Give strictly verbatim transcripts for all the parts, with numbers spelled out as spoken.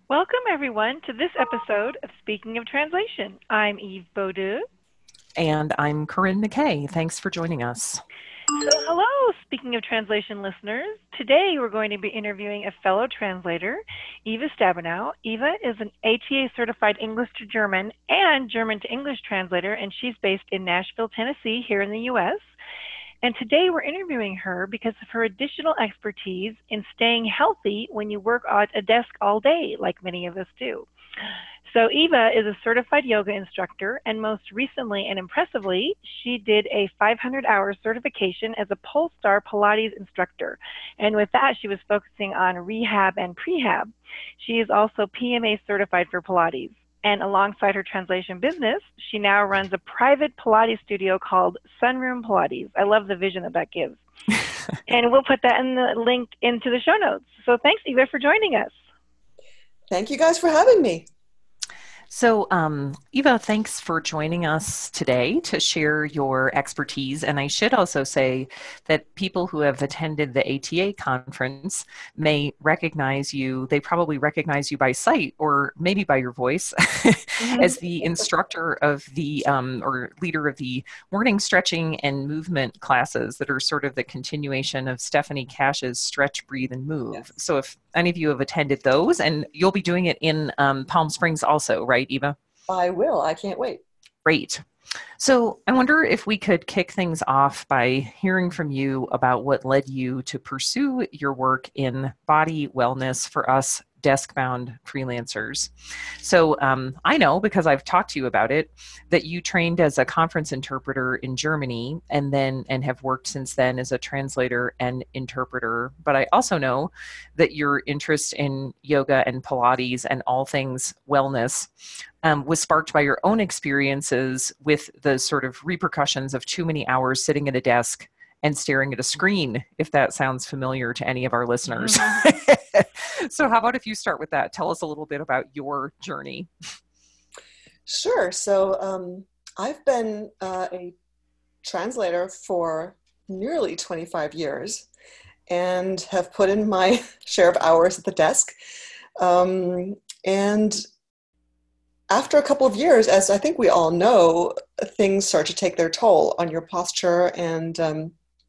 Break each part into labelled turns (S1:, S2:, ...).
S1: Welcome, everyone, to this episode of Speaking of Translation. I'm Eve Baudou.
S2: And I'm Corinne McKay. Thanks for joining us.
S1: So, hello, Speaking of Translation listeners. Today we're going to be interviewing a fellow translator, Eva Stabenow. Eva is an A T A certified English to German and German to English translator, and she's based in Nashville, Tennessee, here in the U S. And today we're interviewing her because of her additional expertise in staying healthy when you work at a desk all day, like many of us do. So Eva is a certified yoga instructor, and most recently and impressively, she did a five hundred hour certification as a Polestar Pilates instructor. And with that, she was focusing on rehab and prehab. She is also P M A certified for Pilates. And alongside her translation business, she now runs a private Pilates studio called Sunroom Pilates. I love the vision that that gives. And we'll put that in the link into the show notes. So thanks, Eva, for joining us.
S3: Thank you guys for having me.
S2: So, um, Eva, thanks for joining us today to share your expertise. And I should also say that people who have attended the A T A conference may recognize you. They probably recognize you by sight or maybe by your voice mm-hmm. as the instructor of the um, or leader of the morning stretching and movement classes that are sort of the continuation of Stephanie Cash's Stretch, Breathe, and Move. Yes. So if any of you have attended those, and you'll be doing it in um, Palm Springs also, right, Eva?
S3: I will. I can't wait.
S2: Great. So I wonder if we could kick things off by hearing from you about what led you to pursue your work in body wellness for us desk-bound freelancers. So um, I know, because I've talked to you about it, that you trained as a conference interpreter in Germany and then and have worked since then as a translator and interpreter. But I also know that your interest in yoga and Pilates and all things wellness um, was sparked by your own experiences with the sort of repercussions of too many hours sitting at a desk and staring at a screen, if that sounds familiar to any of our listeners. Mm-hmm. So how about if you start with that? Tell us a little bit about your journey.
S3: Sure. So um, I've been uh, a translator for nearly twenty-five years and have put in my share of hours at the desk. Um, and after a couple of years, as I think we all know, things start to take their toll on your posture and um,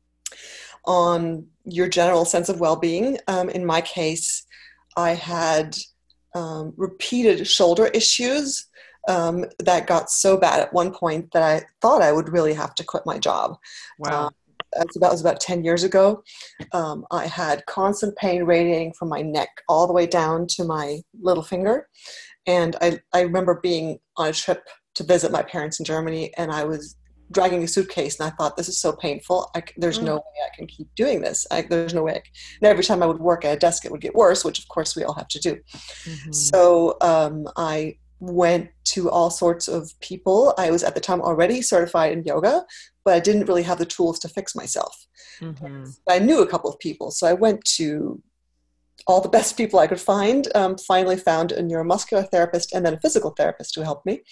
S3: on your general sense of well-being. Um, in my case, I had um, repeated shoulder issues um, that got so bad at one point that I thought I would really have to quit my job.
S2: Wow.
S3: Um, that's about, that was about ten years ago. Um, I had constant pain radiating from my neck all the way down to my little finger. And I, I remember being on a trip to visit my parents in Germany, and I was dragging a suitcase, and I thought, this is so painful. I, there's mm. no way I can keep doing this. I, there's no way. I can. And every time I would work at a desk, it would get worse, which of course we all have to do. Mm-hmm. So um, I went to all sorts of people. I was at the time already certified in yoga, but I didn't really have the tools to fix myself. Mm-hmm. I knew a couple of people. So I went to all the best people I could find, um, finally found a neuromuscular therapist and then a physical therapist who helped me.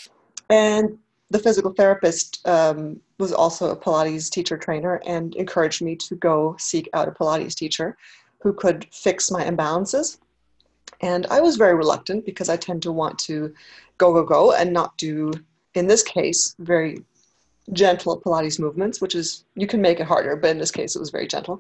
S3: And the physical therapist um, was also a Pilates teacher trainer and encouraged me to go seek out a Pilates teacher who could fix my imbalances. And I was very reluctant because I tend to want to go, go, go and not do, in this case, very gentle Pilates movements, which is, you can make it harder, but in this case, it was very gentle.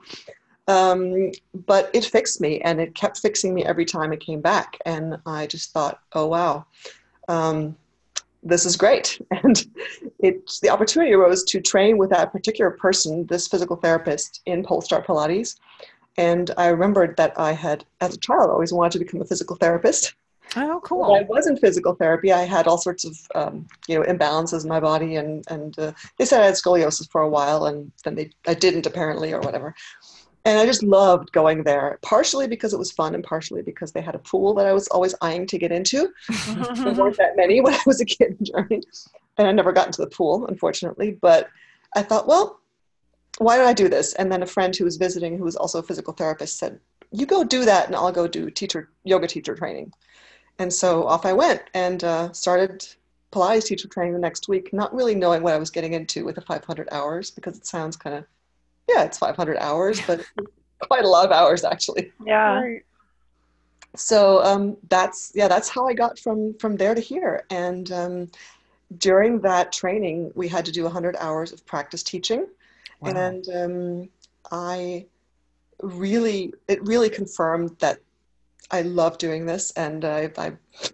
S3: Um, but it fixed me, and it kept fixing me every time it came back. And I just thought, oh, wow. Um, this is great. And it's the opportunity arose to train with that particular person, this physical therapist, in Polestar Pilates. And I remembered that I had, as a child, always wanted to become a physical therapist.
S2: Oh, cool.
S3: When I was in physical therapy, I had all sorts of, um, you know, imbalances in my body. And, and uh, they said I had scoliosis for a while, and then they, I didn't apparently, or whatever. And I just loved going there, partially because it was fun and partially because they had a pool that I was always eyeing to get into. There weren't that many when I was a kid in Germany, and I never got into the pool, unfortunately. But I thought, well, why don't I do this? And then a friend who was visiting, who was also a physical therapist, said, you go do that and I'll go do teacher yoga teacher training. And so off I went and uh, started Pilates teacher training the next week, not really knowing what I was getting into with the five hundred hours, because it sounds kind of, yeah, it's five hundred hours, but quite a lot of hours, actually.
S1: Yeah.
S3: Right. so um, that's yeah, that's how I got from from there to here. And um, during that training, we had to do one hundred hours of practice teaching,
S2: Wow.
S3: and um, I really it really confirmed that I love doing this, and I, I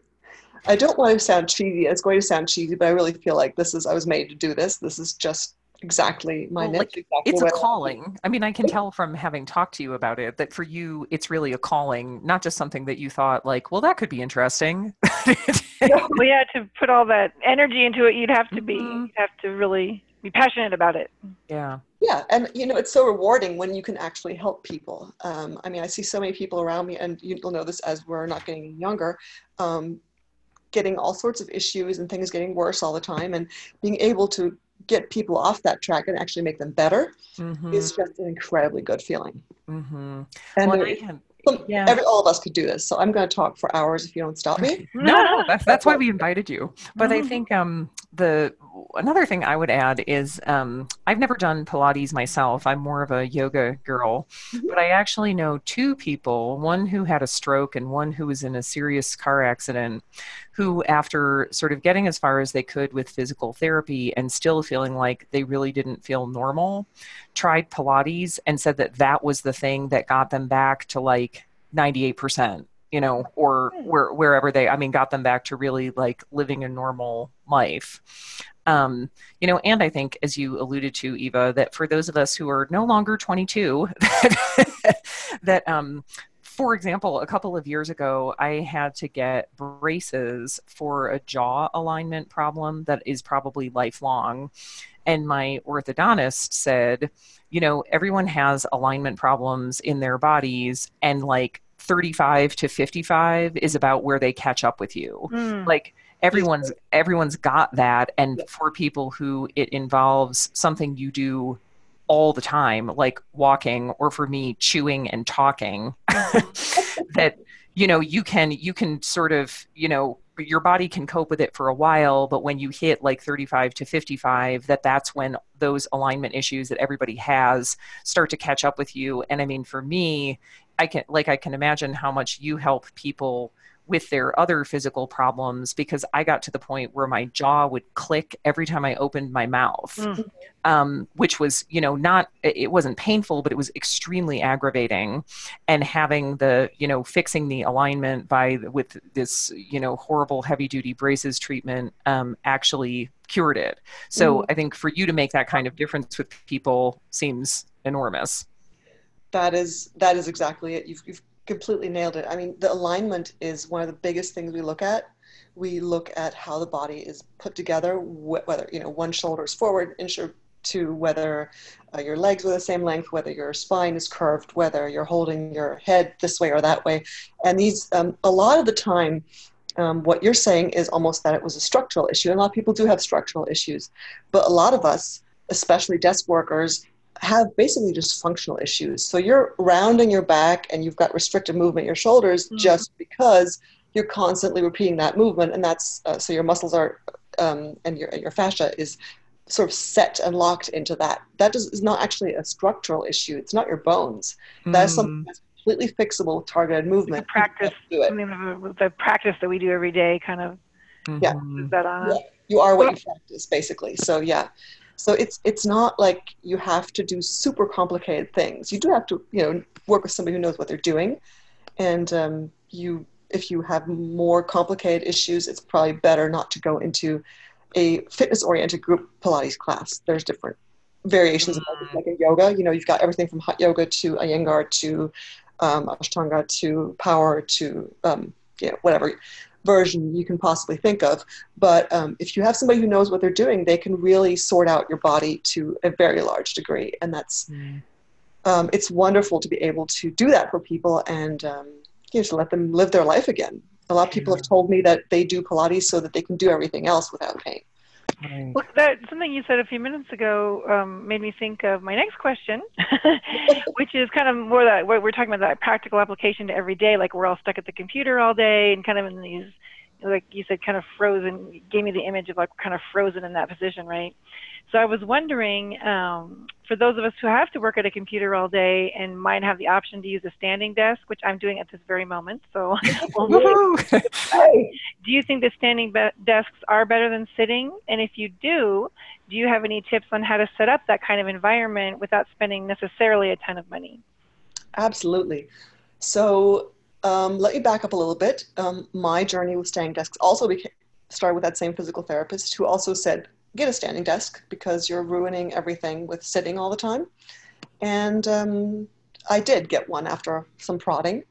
S3: I don't want to sound cheesy. It's going to sound cheesy, but I really feel like this is I was made to do this. This is just exactly my
S2: Well,
S3: niche.
S2: like
S3: Exactly
S2: it's a
S3: what I
S2: calling. I mean, I can tell from having talked to you about it that for you, it's really a calling, not just something that you thought like, well, that could be interesting.
S3: no,
S1: Well, yeah, to put all that energy into it, you'd have to be,
S2: Mhm.
S1: you'd have to really be passionate about it.
S2: Yeah.
S3: yeah, and you know it's so rewarding when you can actually help people. Um, I mean, I see so many people around me, and you'll know this as we're not getting younger, um, getting all sorts of issues and things getting worse all the time, and being able to get people off that track and actually make them better
S2: Mm-hmm.
S3: is just an incredibly good feeling.
S2: Mm-hmm.
S3: And
S2: Well, and
S3: there
S2: I
S3: is,
S2: had,
S3: some,
S2: yeah.
S3: every all of us could do this. So I'm going to talk for hours if you don't stop me.
S2: No, no, that's that's why we invited you. But I think um, the another thing I would add is um, I've never done Pilates myself. I'm more of a yoga girl, but I actually know two people, one who had a stroke and one who was in a serious car accident, who after sort of getting as far as they could with physical therapy and still feeling like they really didn't feel normal, tried Pilates and said that that was the thing that got them back to like ninety-eight percent, you know, or where, wherever they, I mean, got them back to really like living a normal life. Um, you know, and I think, as you alluded to, Eva, that for those of us who are no longer twenty-two, that, that um, for example, a couple of years ago, I had to get braces for a jaw alignment problem that is probably lifelong. And my orthodontist said, you know, everyone has alignment problems in their bodies, and like thirty-five to fifty-five is about where they catch up with you.
S1: Mm.
S2: Like everyone's everyone's got that. And for people who it involves something you do all the time, like walking, or for me, chewing and talking, that, you know, you can, you can sort of, you know, your body can cope with it for a while, but when you hit like thirty-five to fifty-five, that that's when those alignment issues that everybody has start to catch up with you. And I mean, for me, I can, like, I can imagine how much you help people with their other physical problems, because I got to the point where my jaw would click every time I opened my mouth, mm. um, which was, you know, not, it wasn't painful, but it was extremely aggravating. And having the, you know, fixing the alignment by, with this, you know, horrible heavy duty braces treatment um, actually cured it. So mm. I think for you to make that kind of difference with people seems enormous.
S3: That is, that is exactly it. You've, you've completely nailed it. I mean, the alignment is one of the biggest things we look at. We look at how the body is put together, wh- whether, you know, one shoulder is forward, inch to whether uh, your legs are the same length, whether your spine is curved, whether you're holding your head this way or that way. And these, um, a lot of the time, um, what you're saying is almost that it was a structural issue. And a lot of people do have structural issues, but a lot of us, especially desk workers, have basically just functional issues. So you're rounding your back and you've got restricted movement in your shoulders mm-hmm. just because you're constantly repeating that movement. And that's, uh, so your muscles are, um, and your your fascia is sort of set and locked into that. That is, is not actually a structural issue. It's not your bones. Mm. That is something that's completely fixable with targeted movement.
S1: The practice, do it. The practice that we do every day kind of
S3: mm-hmm. yeah.
S1: puts that on.
S3: Yeah. You are what you practice, basically. So yeah. So it's it's not like you have to do super complicated things. You do have to, you know, work with somebody who knows what they're doing. And um, you, if you have more complicated issues, it's probably better not to go into a fitness-oriented group Pilates class. There's different variations of it, like in yoga. You know, you've got everything from hot yoga to Iyengar to um, Ashtanga to power to um, you know, whatever version you can possibly think of. But um, if you have somebody who knows what they're doing, they can really sort out your body to a very large degree. And that's, mm. um, it's wonderful to be able to do that for people and um, you know, to let them live their life again. A lot of people have told me that they do Pilates so that they can do everything else without pain.
S2: Right.
S1: Well, that, something you said a few minutes ago um, made me think of my next question, which is kind of more that what we're talking about, that practical application to every day. Like we're all stuck at the computer all day and kind of in these like you said, kind of frozen, you gave me the image of like kind of frozen in that position, right? So I was wondering, um, for those of us who have to work at a computer all day and might have the option to use a standing desk, which I'm doing at this very moment, so we'll see. Do you think that standing desks are better than sitting? And if you do, do you have any tips on how to set up that kind of environment without spending necessarily a ton of money?
S3: Absolutely. So um, let me back up a little bit. Um, my journey with standing desks also became, started with that same physical therapist who also said, get a standing desk because you're ruining everything with sitting all the time. And um, I did get one after some prodding.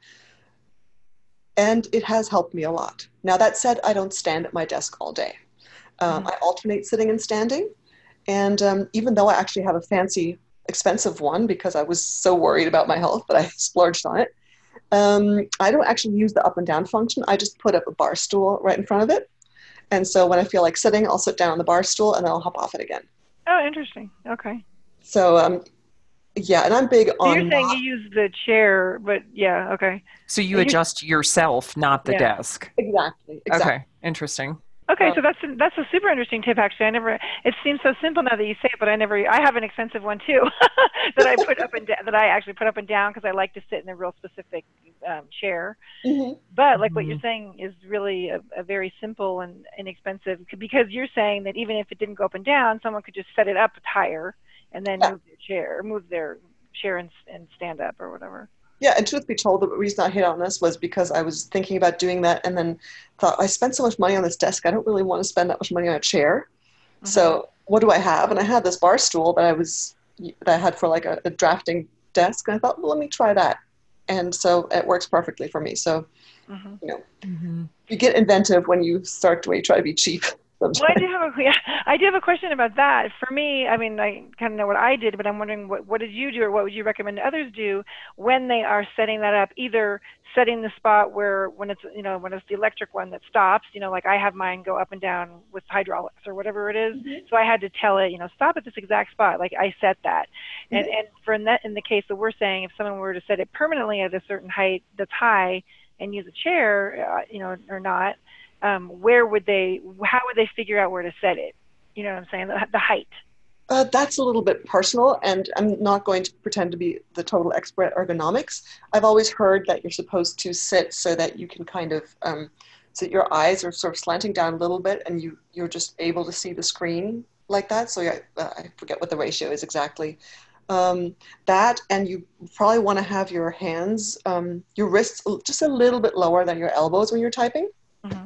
S3: And it has helped me a lot. Now, that said, I don't stand at my desk all day. Um, mm-hmm. I alternate sitting and standing. And um, even though I actually have a fancy, expensive one because I was so worried about my health that I splurged on it, um, I don't actually use the up and down function. I just put up a bar stool right in front of it. And so when I feel like sitting, I'll sit down on the bar stool and then I'll hop off it again.
S1: Oh, interesting. Okay.
S3: So, um, yeah, and I'm big
S1: so
S3: on...
S1: You're saying not, you use the chair, but yeah, okay.
S2: So you adjust yourself, not the
S1: yeah.
S2: desk.
S3: Exactly, exactly.
S2: Okay, interesting.
S1: Okay, so that's a, that's a super interesting tip. Actually, I never. It seems so simple now that you say it, but I never. I have an expensive one too that I put up and da- that I actually put up and down because I like to sit in a real specific um, chair. Mm-hmm. But like mm-hmm. what you're saying is really a, a very simple and inexpensive, because you're saying that even if it didn't go up and down, someone could just set it up higher and then yeah. move their chair, move their chair and, and stand up or whatever.
S3: Yeah, and truth be told, the reason I hit on this was because I was thinking about doing that and then thought, I spent so much money on this desk, I don't really want to spend that much money on a chair. Mm-hmm. So what do I have? And I had this bar stool that I was that I had for like a, a drafting desk, and I thought, well, let me try that. And so it works perfectly for me. So, mm-hmm. you know, mm-hmm. you get inventive when you start to try to be cheap.
S1: Well, I do have a yeah, I do have a question about that. For me, I mean, I kind of know what I did, but I'm wondering what what did you do, or what would you recommend others do when they are setting that up? Either setting the spot where when it's you know when it's the electric one that stops, you know, like I have mine go up and down with hydraulics or whatever it is. Mm-hmm. So I had to tell it, you know, stop at this exact spot. Like I set that, mm-hmm. and and for in that in the case that we're saying, if someone were to set it permanently at a certain height that's high and use a chair, uh, you know, or not. Um, where would they, how would they figure out where to set it? You know what I'm saying? The, the height.
S3: Uh, that's a little bit personal, and I'm not going to pretend to be the total expert at ergonomics. I've always heard that you're supposed to sit so that you can kind of, um, so that your eyes are sort of slanting down a little bit and you, you're just able to see the screen like that. So yeah, uh, I forget what the ratio is exactly. Um, that, and you probably want to have your hands, um, your wrists just a little bit lower than your elbows when you're typing. Mm-hmm.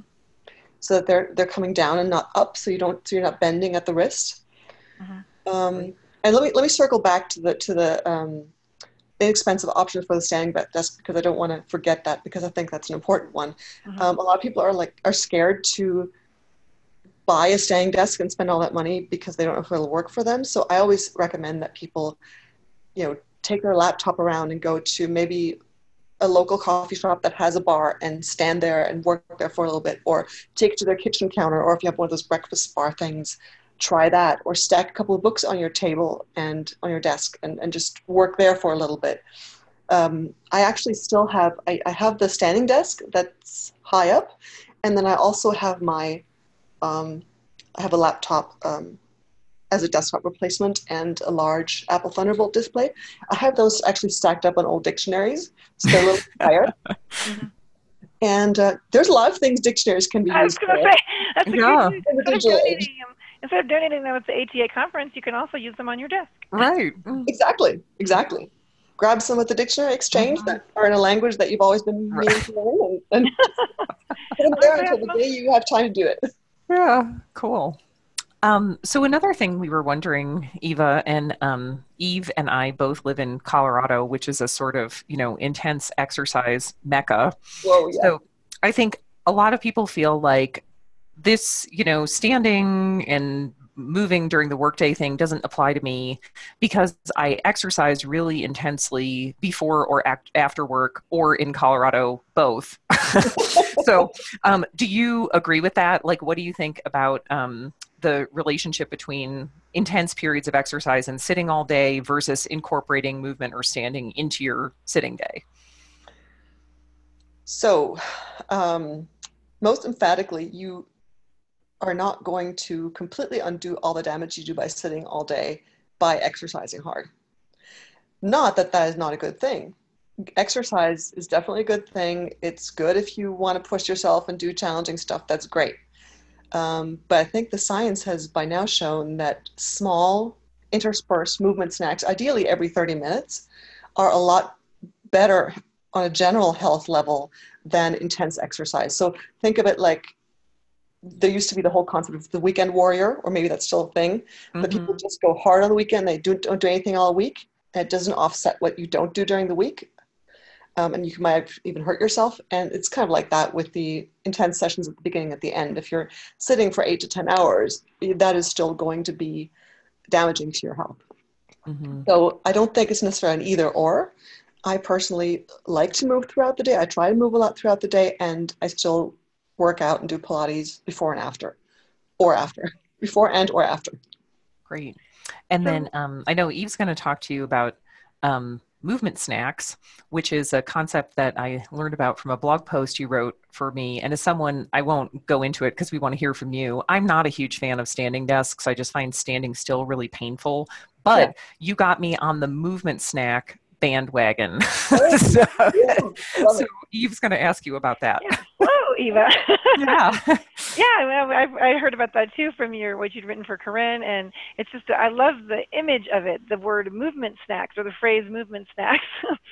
S3: So that they're they're coming down and not up, so you don't so you're not bending at the wrist. Mm-hmm. Um, and let me let me circle back to the to the um, inexpensive option for the standing desk, because I don't want to forget that, because I think that's an important one. Mm-hmm. Um, a lot of people are like are scared to buy a standing desk and spend all that money because they don't know if it'll work for them. So I always recommend that people, you know, take their laptop around and go to maybe a local coffee shop that has a bar and stand there and work there for a little bit, or take it to their kitchen counter, or if you have one of those breakfast bar things, try that, or stack a couple of books on your table and on your desk and, and just work there for a little bit. Um, I actually still have, I, I have the standing desk that's high up, and then I also have my, um, I have a laptop um, as a desktop replacement and a large Apple Thunderbolt display. I have those actually stacked up on old dictionaries, so they're a little higher. Mm-hmm. And uh, there's a lot of things dictionaries can be
S1: I
S3: used
S1: for. I was going to say, that's a
S2: yeah.
S1: good instead, of donating them, instead of donating them at the A T A conference, you can also use them on your desk.
S2: Right.
S3: Exactly, exactly. Grab some at the dictionary exchange mm-hmm. that are in a language that you've always been meaning to learn, and, and put them there until the day you have time to do it.
S2: Yeah, cool. Um, so another thing we were wondering, Eva, and um, Eve and I both live in Colorado, which is a sort of, you know, intense exercise mecca.
S3: Whoa, yeah.
S2: So I think a lot of people feel like this, you know, standing and moving during the workday thing doesn't apply to me because I exercise really intensely before or act after work, or in Colorado, both. So um, do you agree with that? Like, what do you think about um, the relationship between intense periods of exercise and sitting all day versus incorporating movement or standing into your sitting day?
S3: So um, most emphatically, you are not going to completely undo all the damage you do by sitting all day by exercising hard. Not that that is not a good thing. Exercise is definitely a good thing. It's good if you want to push yourself and do challenging stuff. That's great. Um, but I think the science has by now shown that small interspersed movement snacks, ideally every thirty minutes, are a lot better on a general health level than intense exercise. So think of it like there used to be the whole concept of the weekend warrior, or maybe that's still a thing, mm-hmm. but people just go hard on the weekend. They don't, don't do anything all week. And it doesn't offset what you don't do during the week. Um, and you might even hurt yourself. And it's kind of like that with the intense sessions at the beginning and at the end. If you're sitting for eight to ten hours, that is still going to be damaging to your health. Mm-hmm. So I don't think it's necessarily an either or. I personally like to move throughout the day. I try to move a lot throughout the day, and I still work out and do Pilates before and after, or after, before and or after.
S2: Great. And then um, I know Eve's going to talk to you about um, movement snacks, which is a concept that I learned about from a blog post you wrote for me. And as someone, I won't go into it because we want to hear from you. I'm not a huge fan of standing desks. I just find standing still really painful. But yeah. You got me on the movement snack bandwagon. Oh, so, yeah, so Eve's going to ask you about that.
S1: Yeah. Whoa, Eva.
S2: Yeah.
S1: Yeah, I, I heard about that too from your what you'd written for Corinne, and it's just I love the image of it, the word movement snacks or the phrase movement snacks.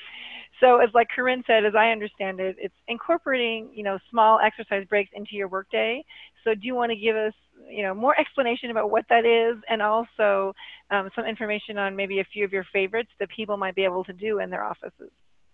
S1: So as like Corinne said, as I understand it, it's incorporating, you know, small exercise breaks into your workday. So do you want to give us, you know, more explanation about what that is, and also um, some information on maybe a few of your favorites that people might be able to do in their offices?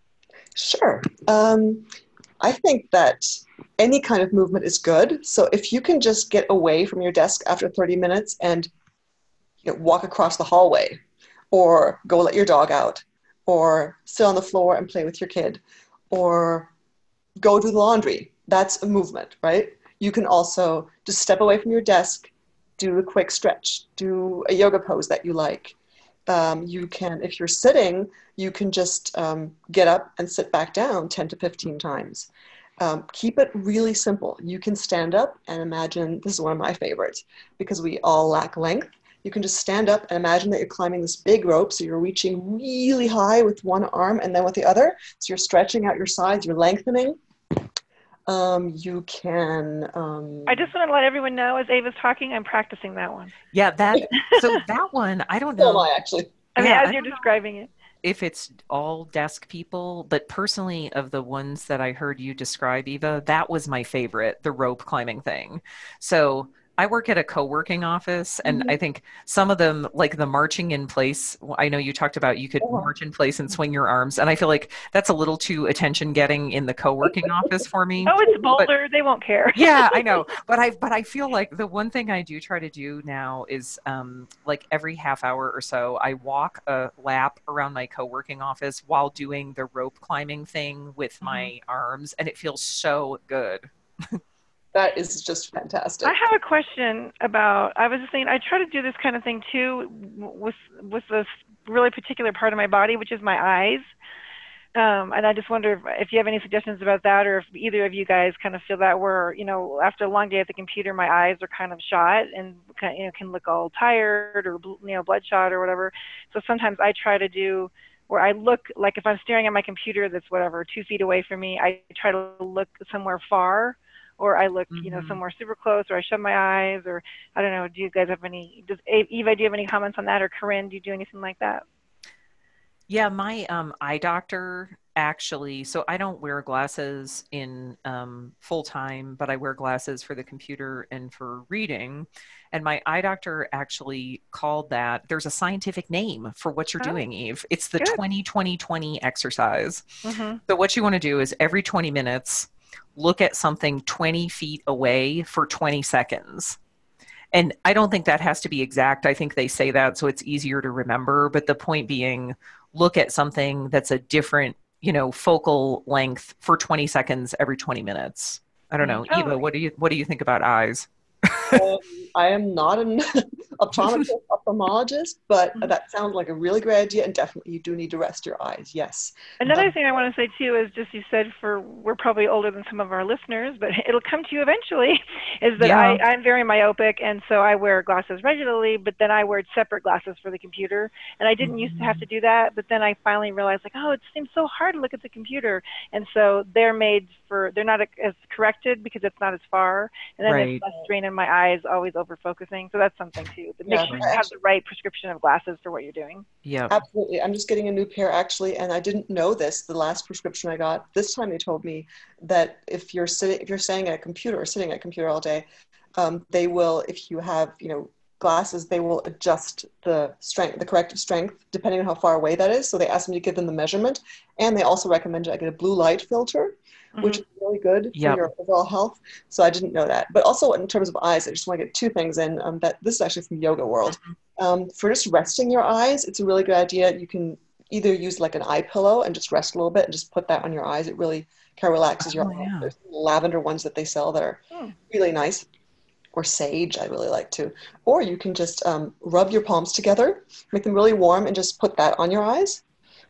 S3: Sure. Um, I think that any kind of movement is good. So if you can just get away from your desk after thirty minutes and you know, walk across the hallway, or go let your dog out, or sit on the floor and play with your kid, or go do the laundry, that's a movement, right? You can also just step away from your desk, do a quick stretch, do a yoga pose that you like. Um, you can, if you're sitting, you can just um, get up and sit back down ten to fifteen times. Um, keep it really simple. You can stand up and imagine, this is one of my favorites, because we all lack length. You can just stand up and imagine that you're climbing this big rope, so you're reaching really high with one arm and then with the other. So you're stretching out your sides, you're lengthening. Um, you can... Um,
S1: I just want to let everyone know, as Ava's talking, I'm practicing that one.
S2: Yeah, that. So that one, I don't know.
S3: So am I, actually.
S1: I mean,
S2: yeah,
S1: as you're describing it.
S2: If it's all desk people, but personally of the ones that I heard you describe, Eva, that was my favorite, the rope climbing thing. So I work at a co-working office, and mm-hmm. I think some of them, like the marching in place, I know you talked about you could oh. march in place and swing your arms, and I feel like that's a little too attention-getting in the co-working office for me.
S1: Oh, it's Boulder. But, they won't care.
S2: Yeah, I know. But I but I feel like the one thing I do try to do now is um, like every half hour or so, I walk a lap around my co-working office while doing the rope climbing thing with mm-hmm. my arms, and it feels so good.
S3: That is just fantastic.
S1: I have a question about, I was just saying, I try to do this kind of thing too with with this really particular part of my body, which is my eyes. Um, and I just wonder if, if you have any suggestions about that, or if either of you guys kind of feel that where, you know, after a long day at the computer, my eyes are kind of shot and kind of, you know, can look all tired or, you know, bloodshot or whatever. So sometimes I try to do where I look, like if I'm staring at my computer that's whatever, two feet away from me, I try to look somewhere far. Or I look, you know, somewhere super close, or I shut my eyes, or I don't know. Do you guys have any? Does Eva, do you have any comments on that, or Corinne, do you do anything like that?
S2: Yeah, my um, eye doctor actually. So I don't wear glasses in um, full time, but I wear glasses for the computer and for reading. And my eye doctor actually called that. There's a scientific name for what you're oh, doing, Eve. It's the twenty twenty twenty exercise. Mm-hmm. So what you want to do is every twenty minutes. Look at something twenty feet away for twenty seconds. And I don't think that has to be exact. I think they say that so it's easier to remember. But the point being, look at something that's a different, you know, focal length for twenty seconds every twenty minutes. I don't know. Oh. Eva, what do you what do you think about eyes?
S3: um, I am not an optometrist, ophthalmologist, but that sounds like a really great idea, and definitely you do need to rest your eyes. Yes.
S1: Another
S3: Um,
S1: thing I want to say too is just you said for we're probably older than some of our listeners, but it'll come to you eventually. Is that
S2: Yeah.
S1: I I'm very myopic, and so I wear glasses regularly, but then I wear separate glasses for the computer, and I didn't
S2: Mm-hmm.
S1: used to have to do that, but then I finally realized like, oh, it seems so hard to look at the computer, and so they're made for they're not as corrected because it's not as far, and then
S2: Right.
S1: it's less strain in my eyes, always over focusing. So that's something too. But make
S3: Yeah,
S1: sure
S3: I
S1: you have the right prescription of glasses for what you're doing.
S2: Yep.
S3: absolutely. I'm just getting a new pair actually, and I didn't know this. The last prescription I got this time, they told me that if you're sitting, if you're staying at a computer or sitting at a computer all day, um, they will, if you have, you know, glasses, they will adjust the strength, the corrective strength, depending on how far away that is. So they asked me to give them the measurement, and they also recommended I get a blue light filter, which
S1: Mhm.
S3: is really good
S2: Yep.
S3: for your overall health. So I didn't know that. But also in terms of eyes, I just want to get two things in. Um, that this is actually from Yoga World. Um, for just resting your eyes, it's a really good idea. You can either use like an eye pillow and just rest a little bit and just put that on your eyes. It really kind of relaxes your
S2: Oh,
S3: eyes.
S2: yeah.
S3: There's lavender ones that they sell that are
S1: Hmm.
S3: really nice. Or sage, I really like to. Or you can just um, rub your palms together, make them really warm, and just put that on your eyes.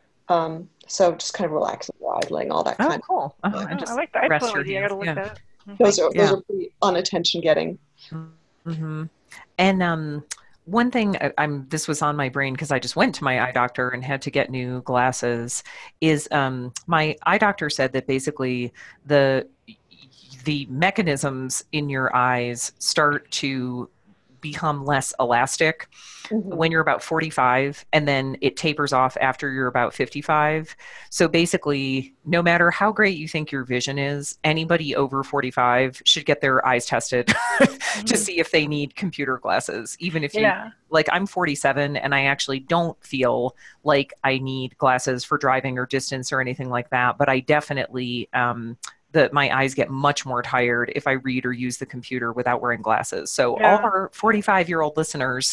S3: Um, so just kind of relaxing your eyes, laying all that
S2: Oh,
S3: kind
S2: cool. Uh-huh.
S3: Yeah.
S2: And
S1: Oh, I
S2: just
S1: like the eye
S2: rest
S1: pillow
S2: your
S1: idea. I
S2: hands.
S1: gotta look
S2: Yeah.
S1: that up. Mhm.
S3: of those are
S2: Yeah.
S3: those are pretty unattention getting.
S2: Mm-hmm. And um, one thing I, I'm this was on my brain because I just went to my eye doctor and had to get new glasses. Is um, my eye doctor said that basically the the mechanisms in your eyes start to become less elastic
S3: Mhm.
S2: when you're about forty-five, and then it tapers off after you're about fifty-five. So basically, no matter how great you think your vision is, anybody over forty-five should get their eyes tested to
S1: Mhm.
S2: see if they need computer glasses. Even if you,
S1: Yeah.
S2: like, I'm forty-seven and I actually don't feel like I need glasses for driving or distance or anything like that, but I definitely, um, that my eyes get much more tired if I read or use the computer without wearing glasses. So all
S1: Yeah.
S2: our forty-five year old listeners.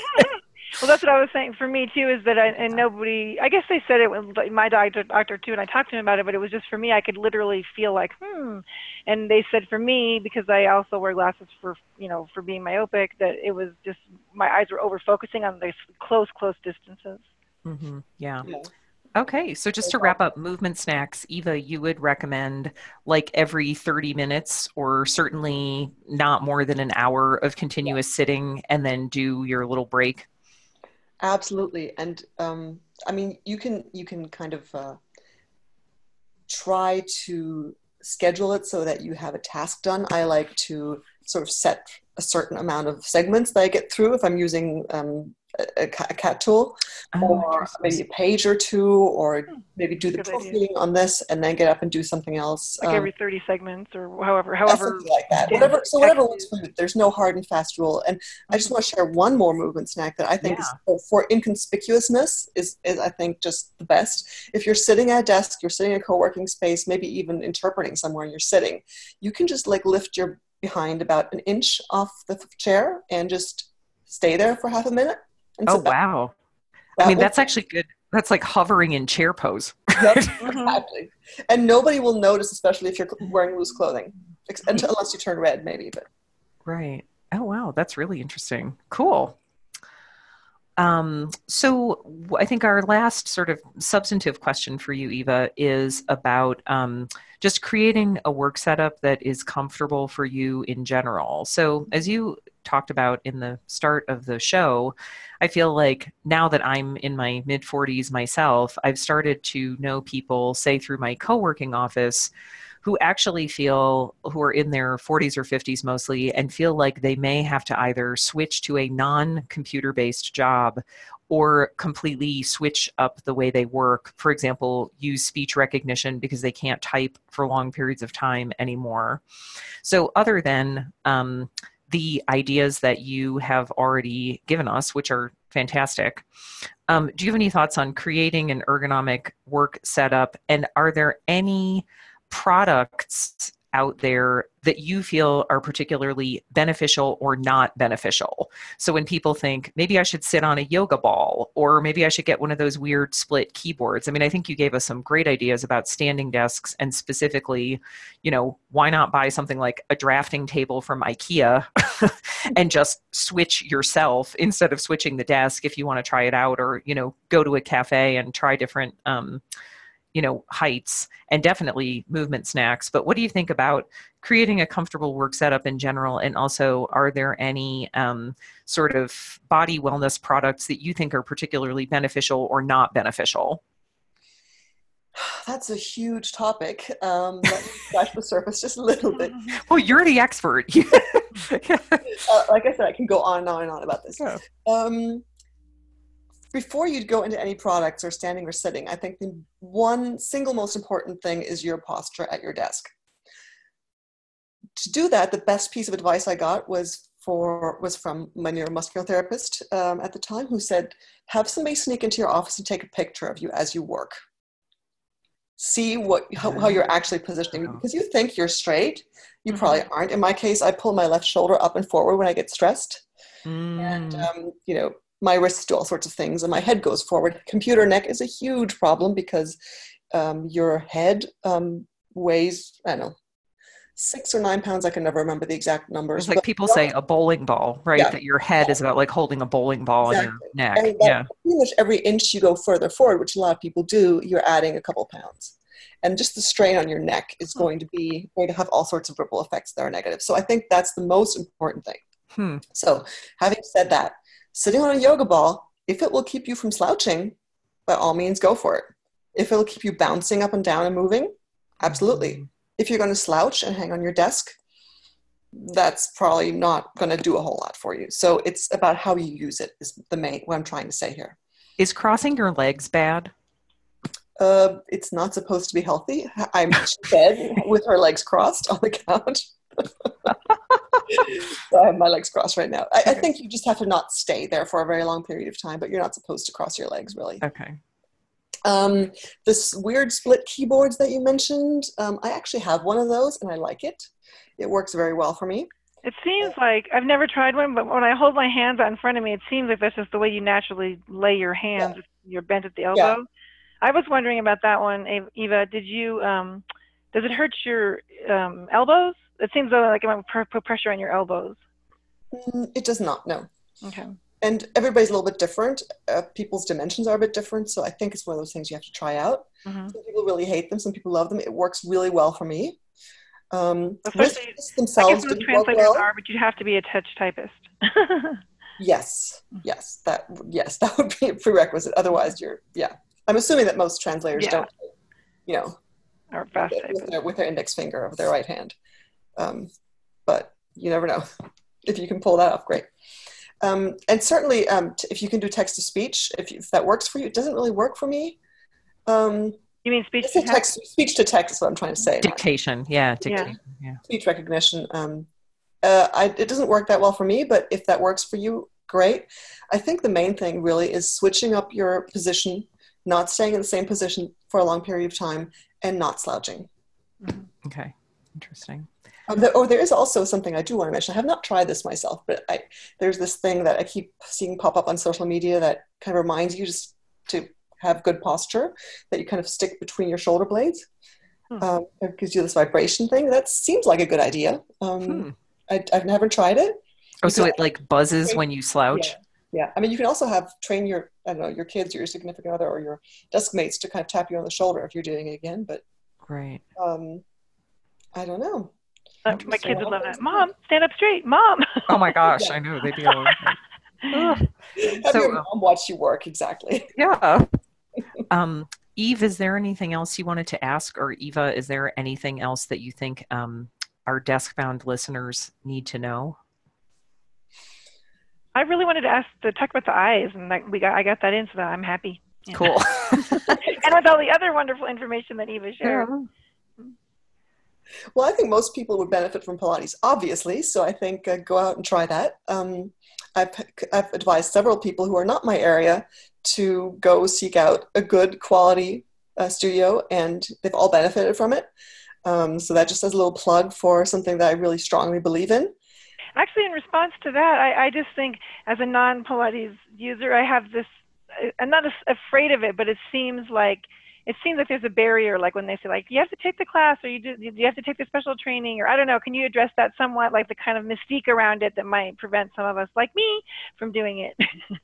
S1: Well, that's what I was saying for me too, is that I, and nobody, I guess they said it with like, my doctor, doctor too, and I talked to him about it, but it was just for me, I could literally feel like, hmm. And they said for me, because I also wear glasses for, you know, for being myopic, that it was just, my eyes were over focusing on these close, close distances.
S2: Mm-hmm. Yeah.
S3: Yeah.
S2: Okay, so just to wrap up movement snacks, Eva, you would recommend like every thirty minutes or certainly not more than an hour of continuous sitting and then do your little break?
S3: Absolutely. And um, I mean, you can you can kind of uh, try to schedule it so that you have a task done. I like to sort of set a certain amount of segments that I get through if I'm using um, a, a cat tool,
S2: Oh,
S3: or
S2: interesting.
S3: maybe a page or two, or
S1: Hmm.
S3: maybe do the
S1: Good idea.
S3: proofreading on this and then get up and do something else.
S1: Like
S3: Um,
S1: every thirty segments or however,
S3: yeah,
S1: however.
S3: something like that.
S1: Yeah.
S3: Whatever. So whatever
S1: Text
S3: works
S1: is-
S3: for you. There's no hard and fast rule. And I just want to share one more movement snack that I think
S2: Yeah.
S3: is for inconspicuousness is, is I think just the best. If you're sitting at a desk, you're sitting in a co-working space, maybe even interpreting somewhere and you're sitting, you can just like lift your behind about an inch off the chair and just stay there for half a minute. And
S2: Oh,
S3: sit back.
S2: wow.
S3: That
S2: I mean,
S3: will-
S2: that's actually good. That's like hovering in chair pose.
S3: Yep,
S1: Mhm.
S3: exactly. And nobody will notice, especially if you're wearing loose clothing, Ex- until, unless you turn red, maybe. But
S2: Right. Oh, wow. That's really interesting. Cool. Um, so w- I think our last sort of substantive question for you, Eva, is about um, just creating a work setup that is comfortable for you in general. So as you talked about in the start of the show, I feel like now that I'm in my mid forties myself, I've started to know people, say through my co-working office, who actually feel, who are in their forties or fifties mostly, and feel like they may have to either switch to a non-computer based job or completely switch up the way they work. For example, use speech recognition because they can't type for long periods of time anymore. So other than um, the ideas that you have already given us, which are fantastic, um, do you have any thoughts on creating an ergonomic work setup? And are there any products out there that you feel are particularly beneficial or not beneficial? So when people think, maybe I should sit on a yoga ball, or maybe I should get one of those weird split keyboards. I mean, I think you gave us some great ideas about standing desks, and specifically, you know, why not buy something like a drafting table from IKEA and just switch yourself instead of switching the desk if you want to try it out, or, you know, go to a cafe and try different, um, you know, heights, and definitely movement snacks. But what do you think about creating a comfortable work setup in general? And also, are there any um, sort of body wellness products that you think are particularly beneficial or not beneficial?
S3: That's a huge topic. Um, let me scratch the surface just a little bit.
S2: Well, you're the expert.
S3: uh, like I said, I can go on and on and on about this.
S2: Yeah.
S3: Um, Before you go into any products or standing or sitting, I think the one single most important thing is your posture at your desk. To do that, the best piece of advice I got was for was from my neuromuscular therapist um, at the time, who said, have somebody sneak into your office and take a picture of you as you work. See what how, how you're actually positioning, because you think you're straight. You probably aren't. In my case, I pull my left shoulder up and forward when I get stressed. Mm. And, um, you know, my wrists do all sorts of things, and my head goes forward. Computer neck is a huge problem because um, your head um, weighs, I don't know, six or nine pounds. I can never remember the exact numbers.
S2: It's like people say a bowling ball, right? Yeah. That your head is about like holding a bowling ball exactly. on your neck.
S3: And
S2: yeah.
S3: Pretty much every inch you go further forward, which a lot of people do, you're adding a couple pounds. And just the strain on your neck is going to be going to have all sorts of ripple effects that are negative. So I think that's the most important thing. Hmm. So having said that, sitting on a yoga ball, if it will keep you from slouching, by all means, go for it. If it'll keep you bouncing up and down and moving, absolutely. Mm-hmm. If you're going to slouch and hang on your desk, that's probably not going to do a whole lot for you. So it's about how you use it is the main, what I'm trying to say here.
S2: Is crossing your legs bad?
S3: Uh, it's not supposed to be healthy. I'm in bed with her legs crossed on the couch. So I have my legs crossed right now. I, I think you just have to not stay there for a very long period of time, but you're not supposed to cross your legs, really.
S2: Okay.
S3: Um, this weird split keyboards that you mentioned, um, I actually have one of those, and I like it. It works very well for me.
S1: It seems like, I've never tried one, but when I hold my hands out in front of me, it seems like that's just the way you naturally lay your hands. Yeah. You're bent at the elbow. Yeah. I was wondering about that one, Eva. Did you, um, does it hurt your um, elbows? It seems like it might put pressure on your elbows.
S3: It does not, no.
S1: Okay.
S3: And everybody's a little bit different. Uh, people's dimensions are a bit different, so I think it's one of those things you have to try out. Mm-hmm. Some people really hate them, some people love them. It works really well for me. Um,
S1: Especially, themselves I guess most translators well. are, but you have to be a touch typist.
S3: Yes, yes, that yes, that would be a prerequisite. Otherwise, you're, yeah. I'm assuming that most translators yeah. don't, you know,
S1: or fast
S3: with, with, their, with their index finger of their right hand. Um, but you never know. If you can pull that off, great. Um, and certainly, um, t- if you can do text to speech, if, you, if that works for you, it doesn't really work for me. Um,
S1: you mean speech
S3: to text? text? Speech to text is what I'm trying to say.
S2: Dictation, yeah, dictation, yeah. yeah.
S3: Speech recognition. Um, uh, I, it doesn't work that well for me, but if that works for you, great. I think the main thing really is switching up your position, not staying in the same position for a long period of time, and not slouching.
S2: Okay, interesting.
S3: Um, there, oh, there is also something I do want to mention. I have not tried this myself, but I, there's this thing that I keep seeing pop up on social media that kind of reminds you just to have good posture, that you kind of stick between your shoulder blades. Hmm. Um, it gives you this vibration thing. That seems like a good idea. Um, hmm. I, I've never tried it.
S2: Oh, so it like buzzes train, when you slouch?
S3: Yeah. yeah. I mean, you can also have train your, I don't know, your kids or your significant other or your desk mates to kind of tap you on the shoulder if you're doing it again. But
S2: right.
S3: Um, I don't know.
S1: Uh, my kids would love that. Mom, stand up straight. Mom.
S2: Oh my gosh, yeah. I know. They'd be all
S3: Have so, your mom watch you work, exactly.
S2: Yeah. um, Eve, is there anything else you wanted to ask? Or Eva, is there anything else that you think um, our desk-bound listeners need to know?
S1: I really wanted to ask to talk about the eyes, and that we got I got that in, so that I'm happy. Yeah.
S2: Cool.
S1: And with all the other wonderful information that Eva shared. Yeah.
S3: Well, I think most people would benefit from Pilates, obviously. So I think uh, go out and try that. Um, I've, I've advised several people who are not my area to go seek out a good quality uh, studio, and they've all benefited from it. Um, so that just as a little plug for something that I really strongly believe in.
S1: Actually, in response to that, I, I just think as a non-Pilates user, I have this, I'm not afraid of it, but it seems like, it seems like there's a barrier, like when they say, like, you have to take the class, or you do, you have to take the special training, or I don't know, can you address that somewhat, like the kind of mystique around it that might prevent some of us, like me, from doing it?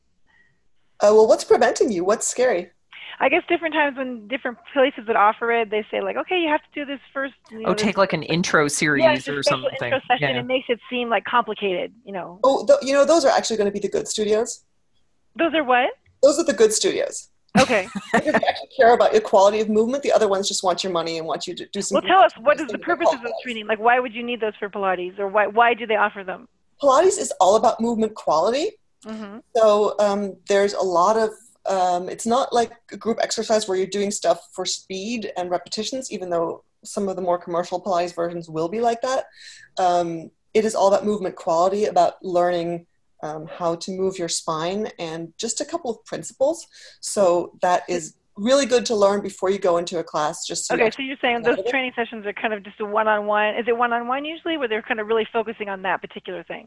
S3: Uh, well, what's preventing you? What's scary?
S1: I guess different times when different places that offer it, they say like, okay, you have to do this first. You know,
S2: oh, take like an intro series
S1: yeah, it's a
S2: or
S1: special
S2: something.
S1: intro session.
S2: Yeah.
S1: It makes it seem like complicated, you know.
S3: Oh, th- you know, those are actually going to be the good studios.
S1: Those are what?
S3: Those are the good studios.
S1: Okay.
S3: Because they actually care about your quality of movement. The other ones just want your money and want you to do some.
S1: Well, tell us, what is the purpose of those training? Like, why would you need those for Pilates, or why why do they offer them?
S3: Pilates is all about movement quality.
S1: Mm-hmm.
S3: So um, there's a lot of. Um, it's not like a group exercise where you're doing stuff for speed and repetitions, even though some of the more commercial Pilates versions will be like that. Um, it is all about movement quality, about learning um, how to move your spine, and just a couple of principles. So that is really good to learn before you go into a class. Just so
S1: okay,
S3: you
S1: so you're saying those training sessions are kind of just a one-on-one. Is it one-on-one usually, where they're kind of really focusing on that particular thing?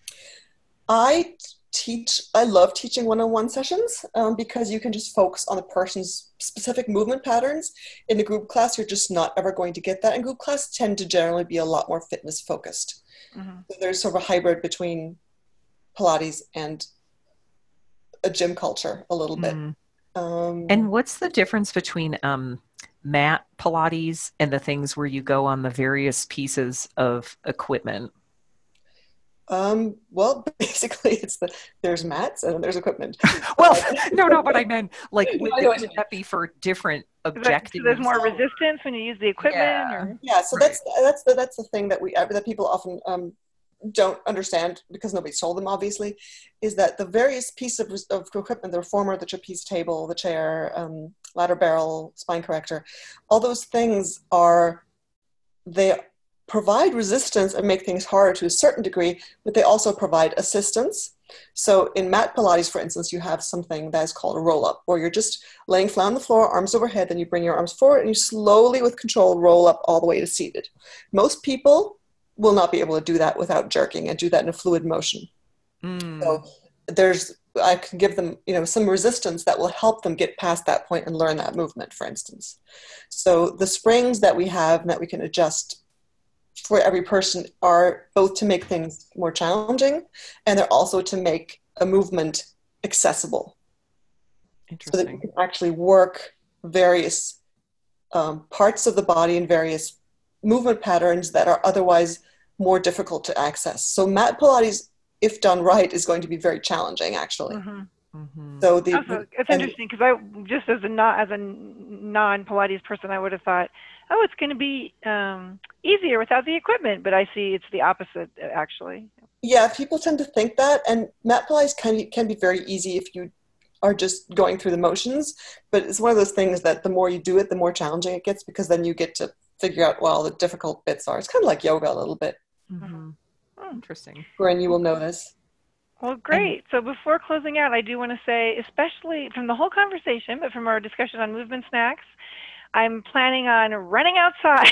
S3: I teach, I love teaching one-on-one sessions um, because you can just focus on the person's specific movement patterns. In a group class, you're just not ever going to get that. And group class tend to generally be a lot more fitness focused. Mm-hmm. So there's sort of a hybrid between Pilates and a gym culture a little bit.
S2: Mm-hmm.
S3: Um,
S2: and what's the difference between um, mat Pilates and the things where you go on the various pieces of equipment?
S3: Um, well, basically it's the, there's mats and there's equipment.
S2: well, no, no, but I meant like, would, no, would that be for different objectives?
S1: So there's more resistance when you use the equipment?
S2: Yeah,
S1: or?
S3: yeah so right. that's, that's the, that's the thing that we, that people often, um, don't understand, because nobody's told them, obviously, is that the various pieces of, of equipment, the reformer, the trapeze table, the chair, um, ladder barrel, spine corrector, all those things are, they provide resistance and make things harder to a certain degree, but they also provide assistance. So in mat Pilates, for instance, you have something that is called a roll-up, where you're just laying flat on the floor, arms overhead, then you bring your arms forward and you slowly, with control, roll up all the way to seated. Most people will not be able to do that without jerking and do that in a fluid motion. Mm. So there's, I can give them, you know, some resistance that will help them get past that point and learn that movement, for instance. So the springs that we have and that we can adjust for every person are both to make things more challenging, and they're also to make a movement accessible.
S2: Interesting.
S3: So that you can actually work various um, parts of the body and various movement patterns that are otherwise more difficult to access. So mat Pilates, if done right, is going to be very challenging, actually. Mm-hmm. Mm-hmm. So the,
S1: also, it's and, interesting, because I just as a not as a non Pilates person, I would have thought, oh, it's going to be um, easier without the equipment, but I see it's the opposite, actually.
S3: Yeah, people tend to think that, and mat Pilates can can be very easy if you are just going through the motions, but it's one of those things that the more you do it, the more challenging it gets, because then you get to figure out what all the difficult bits are. It's kind of like yoga a little bit.
S2: Mm-hmm. Oh, interesting.
S3: When you will notice.
S1: Well, great. So before closing out, I do want to say, especially from the whole conversation, but from our discussion on movement snacks, I'm planning on running outside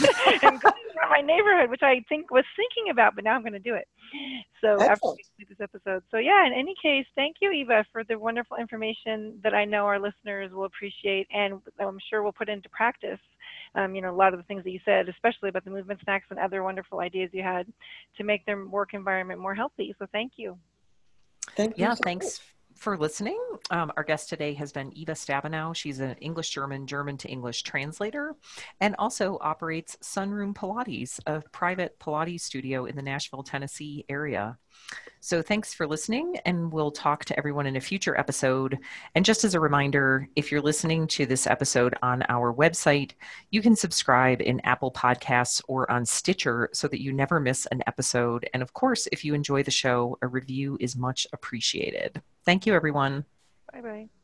S1: and going around my neighborhood, which I think was thinking about, but now I'm going to do it. So Excellent. After we complete this episode. So yeah, in any case, thank you, Eva, for the wonderful information that I know our listeners will appreciate, and I'm sure we'll put into practice. Um, you know, a lot of the things that you said, especially about the movement snacks and other wonderful ideas you had to make their work environment more healthy. So thank you.
S3: Thank you.
S2: Yeah,
S3: so
S2: thanks
S3: much.
S2: for listening. Um, our guest today has been Eva Stabenow. She's an English-German, German-to-English translator, and also operates Sunroom Pilates, a private Pilates studio in the Nashville, Tennessee area. So thanks for listening, and we'll talk to everyone in a future episode. And just as a reminder, if you're listening to this episode on our website, you can subscribe in Apple Podcasts or on Stitcher so that you never miss an episode. And of course, if you enjoy the show, a review is much appreciated. Thank you, everyone.
S1: Bye-bye.